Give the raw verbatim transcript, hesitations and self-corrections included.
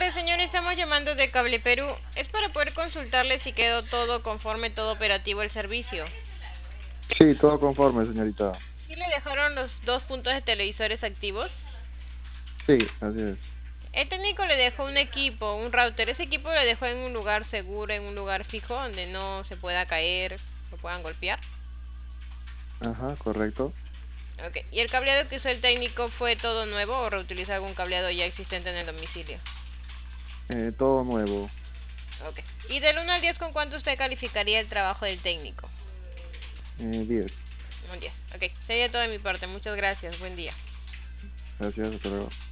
días, señor. Estamos llamando de Cable Perú. Es para poder consultarle si quedó todo conforme, todo operativo el servicio. Sí, todo conforme, señorita. ¿Sí le dejaron los dos puntos de televisores activos? Sí, así es. El técnico le dejó un equipo, un router. Ese equipo lo dejó en un lugar seguro, en un lugar fijo, donde no se pueda caer, lo puedan golpear. Ajá, correcto. Ok. ¿Y el cableado que usó el técnico fue todo nuevo o reutilizó algún cableado ya existente en el domicilio? Eh, todo nuevo. Ok. ¿Y del uno al diez con cuánto usted calificaría el trabajo del técnico? Eh, diez. Un diez. Ok. Sería todo de mi parte. Muchas gracias. Buen día. Gracias, hasta luego.